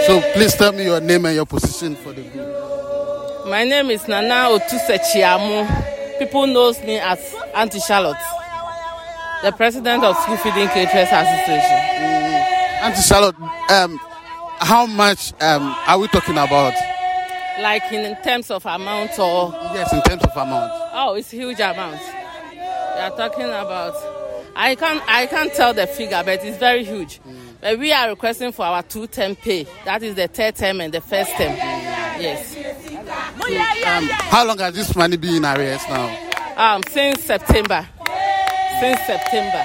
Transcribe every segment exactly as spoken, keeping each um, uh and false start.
So please tell me your name and your position for the group. My name is Nana Otusechiamu. People knows me as Auntie Charlotte, the president of School Feeding Caterers Association. Mm. Auntie Charlotte, um, how much um, are we talking about? Like in terms of amount or? Yes, in terms of amount. Oh, it's huge amount. We are talking about, I can't, I can't tell the figure, but it's very huge. Mm. But we are requesting for our two-term pay. That is the third term and the first term. Yes. So, um, how long has this money been in arrears now? Um, since September. Since September.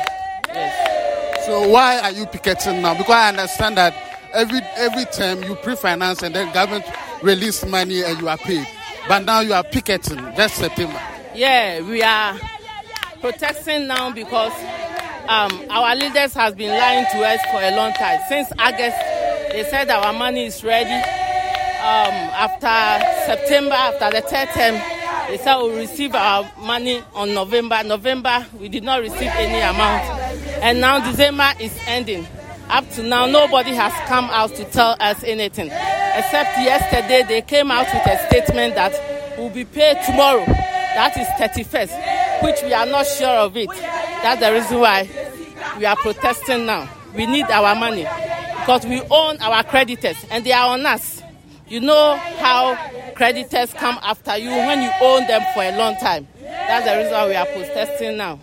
Yes. So why are you picketing now? Because I understand that every every term you pre-finance and then government release money and you are paid. But now you are picketing just September. Yeah, we are protesting now because um, our leaders have been lying to us for a long time. Since August, they said our money is ready. Um, after September, after the third term, they said we'll receive our money on November. November, we did not receive any amount. And now December is ending. Up to now, nobody has come out to tell us anything. Except yesterday, they came out with a statement that we'll be paid tomorrow. That is thirty-first, which we are not sure of it. That's the reason why we are protesting now. We need our money because we own our creditors and they are on us. You know how creditors come after you when you own them for a long time. That's the reason why we are protesting now.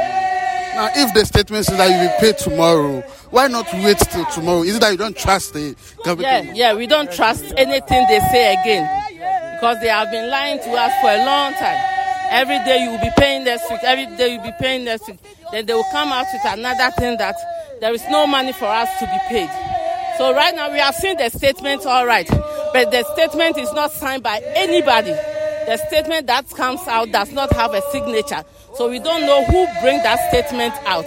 Now, if the statement says that you will pay tomorrow, why not wait till tomorrow? Is it that you don't trust the government? Yeah, yeah, we don't trust anything they say again because they have been lying to us for a long time. Every day you will be paying next week. Every day you will be paying next week. Then they will come out with another thing that there is no money for us to be paid. So right now we have seen the statement, all right, but the statement is not signed by anybody. The statement that comes out does not have a signature. So we don't know who brings that statement out.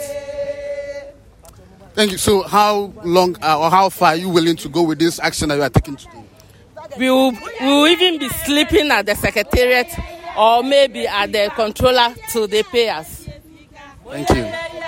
Thank you. So how long uh, or how far are you willing to go with this action that you are taking today? We will, we will even be sleeping at the secretariat or maybe at the controller till they pay us. Thank you.